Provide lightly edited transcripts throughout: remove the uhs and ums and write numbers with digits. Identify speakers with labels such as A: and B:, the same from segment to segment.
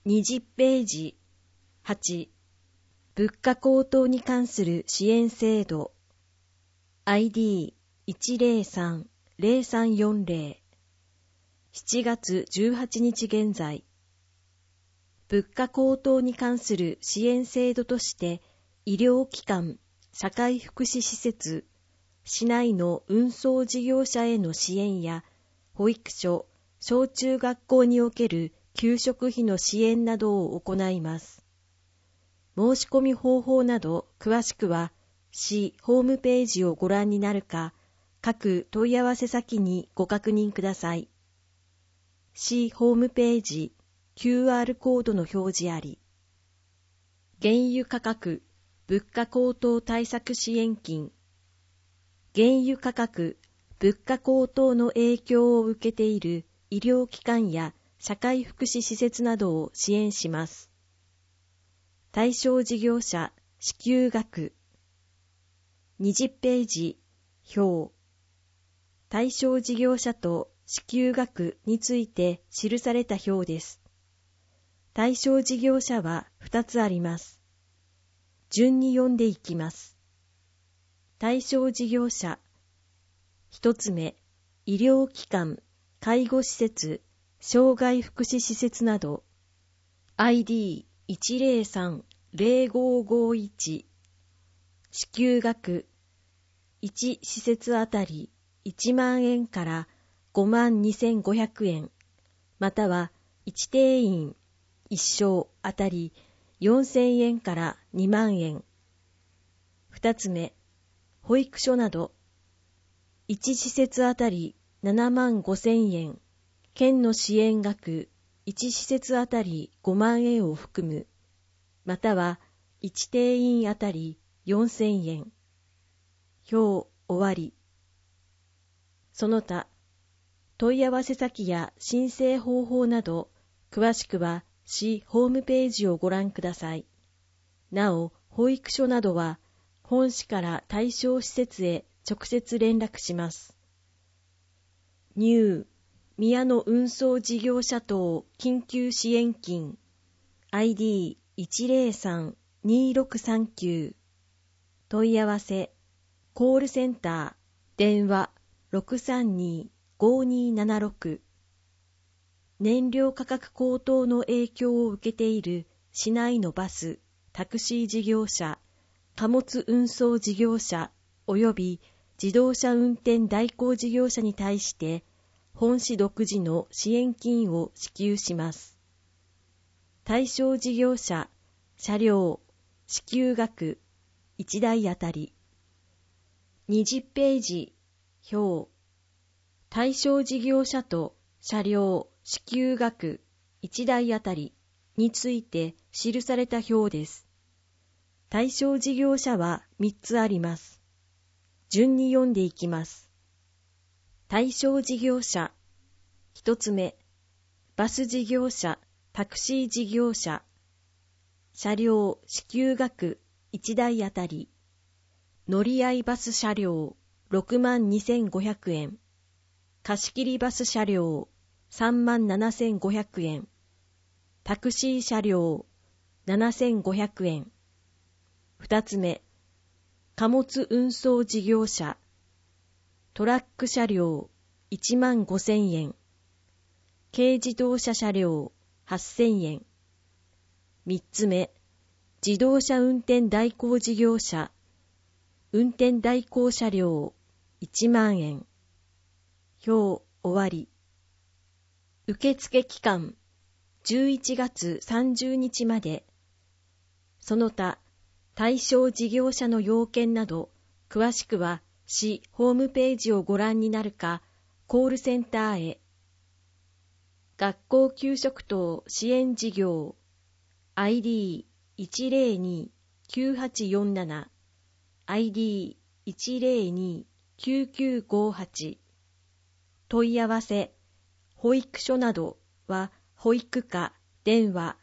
A: 20ページ。8、物価高騰に関する支援制度。ID103-0340。7月18日現在。物価高騰に関する支援制度として、医療機関、社会福祉施設、市内の運送事業者への支援や、保育所、小中学校における給食費の支援などを行います。申し込み方法など詳しくは、市ホームページをご覧になるか、各問い合わせ先にご確認ください。市ホームページ、QR コードの表示あり。原油価格、物価高騰対策支援金。原油価格、物価高騰の影響を受けている医療機関や社会福祉施設などを支援します。対象事業者、支給額。20ページ、表。対象事業者と支給額について記された表です。対象事業者は2つあります。順に読んでいきます。対象事業者。1つ目、医療機関、介護施設、障害福祉施設など。ID103-0551。支給額。1施設あたり1万円から52,500円、または1定員1床あたり4,000円から2万円。2つ目、保育所など。1施設あたり75,000円、県の支援額1施設あたり5万円を含む、または1定員あたり4,000円。表終わり。その他、問い合わせ先や申請方法など、詳しくは市ホームページをご覧ください。なお、保育所などは、本市から対象施設へ直接連絡します。入、宮の運送事業者等緊急支援金 ID103-2639 問い合わせコールセンター電話 632-5276 燃料価格高騰の影響を受けている市内のバス、タクシー事業者、貨物運送事業者及び自動車運転代行事業者に対して本市独自の支援金を支給します。対象事業者、車両、支給額、1台あたり。20ページ、表。対象事業者と車両、支給額、1台あたりについて記された表です。対象事業者は3つあります。順に読んでいきます。対象事業者。1つ目、バス事業者、タクシー事業者。車両支給額1台あたり。乗り合いバス車両62,500円。貸し切りバス車両37,500円。タクシー車両7,500円。2つ目、貨物運送事業者。トラック車両15,000円。軽自動車車両8,000円。3つ目、自動車運転代行事業者。運転代行車両1万円。表終わり。受付期間11月30日まで。その他、対象事業者の要件など、詳しくは市ホームページをご覧になるか、コールセンターへ。学校給食等支援事業 ID102-9847 ID102-9958 問い合わせ保育所などは保育課電話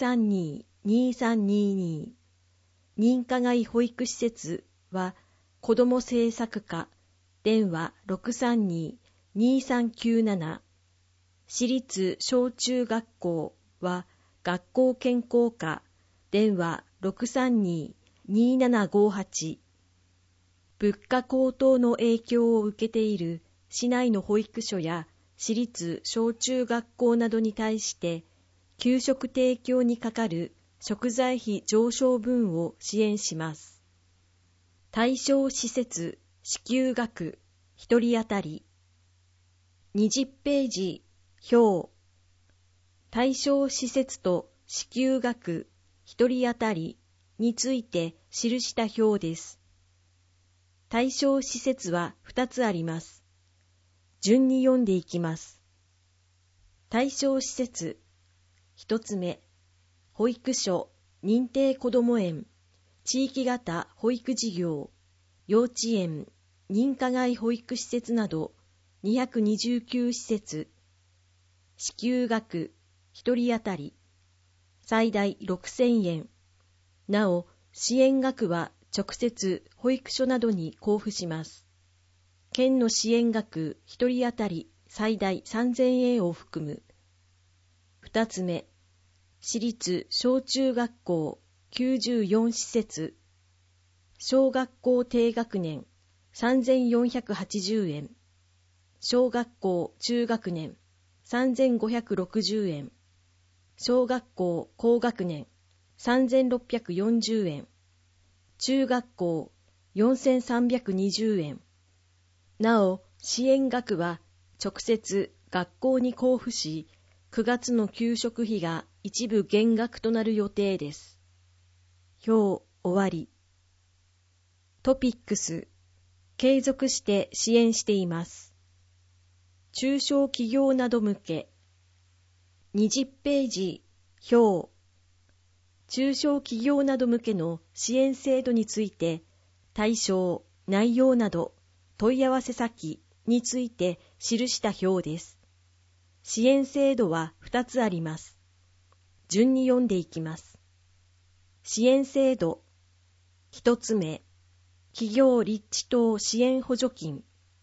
A: 632-2322 認可外保育施設は子ども政策課電話 632-2397 私立小中学校は学校健康課電話 632-2758。物価高騰の影響を受けている市内の保育所や私立小中学校などに対して給食提供にかかる食材費上昇分を支援します。対象施設支給額1人当たり20ページ表。対象施設と支給額1人当たりについて記した表です。対象施設は2つあります。順に読んでいきます。対象施設1つ目、保育所、認定こども園、地域型保育事業、幼稚園、認可外保育施設など229施設。支給額1人当たり最大6000円。なお、支援額は直接保育所などに交付します。県の支援額1人当たり最大3000円を含む。2つ目、私立小中学校94施設。小学校低学年3480円。小学校中学年3560円。小学校高学年3640円。中学校4320円。なお、支援額は直接学校に交付し、9月の給食費が一部減額となる予定です。表終わり。トピックス、継続して支援しています。中小企業など向け。20ページ表。中小企業など向けの支援制度について、対象、内容など、問い合わせ先について記した表です。支援制度は2つあります。順に読んでいきます。支援制度。1つ目、企業立地等支援補助金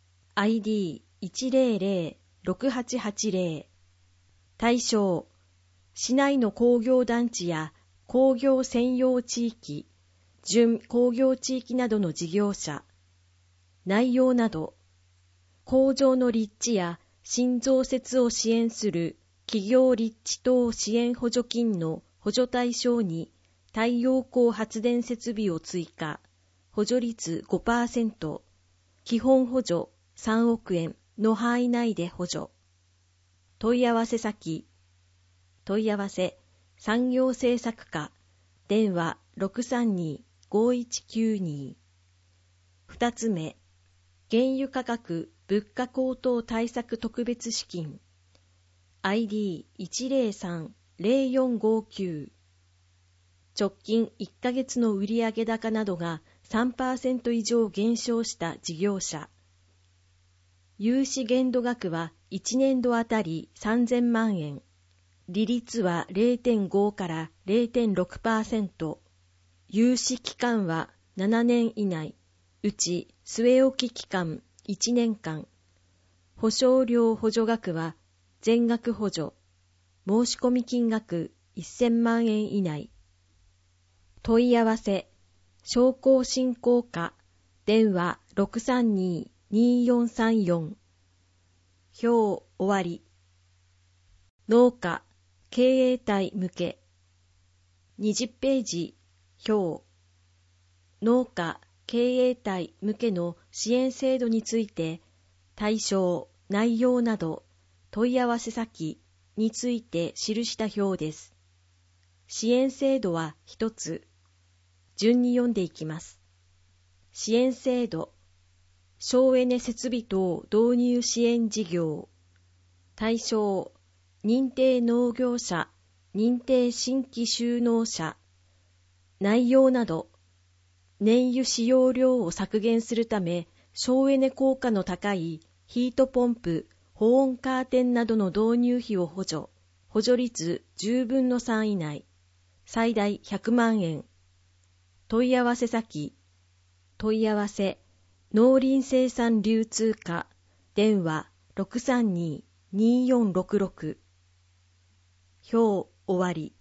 A: ID1006880。対象、市内の工業団地や工業専用地域、準工業地域などの事業者。内容など、工場の立地や新増設を支援する企業立地等支援補助金の補助対象に太陽光発電設備を追加、補助率 5%、基本補助3億円の範囲内で補助。問い合わせ先、問い合わせ産業政策課、電話 632-5192。2つ目、原油価格物価高騰対策特別資金 ID103-0459。直近1ヶ月の売上高などが 3% 以上減少した事業者。融資限度額は1年度あたり3000万円。利率は 0.5 から 0.6%。融資期間は7年以内。うち据え置き期間1年間。保証料補助額は全額補助。申し込み金額1000万円以内。問い合わせ、商工振興課、電話 632-2434。表終わり。農家、経営体向け。20ページ表。農家、経営体向けの支援制度について、対象、内容など、問い合わせ先について記した表です。支援制度は一つ。順に読んでいきます。支援制度、省エネ設備等導入支援事業。対象、認定農業者、認定新規就農者。内容など、燃油使用量を削減するため、省エネ効果の高いヒートポンプ、保温カーテンなどの導入費を補助。補助率10分の3以内。最大100万円。問い合わせ先、問い合わせ、農林生産流通課、電話 632-2466。表終わり。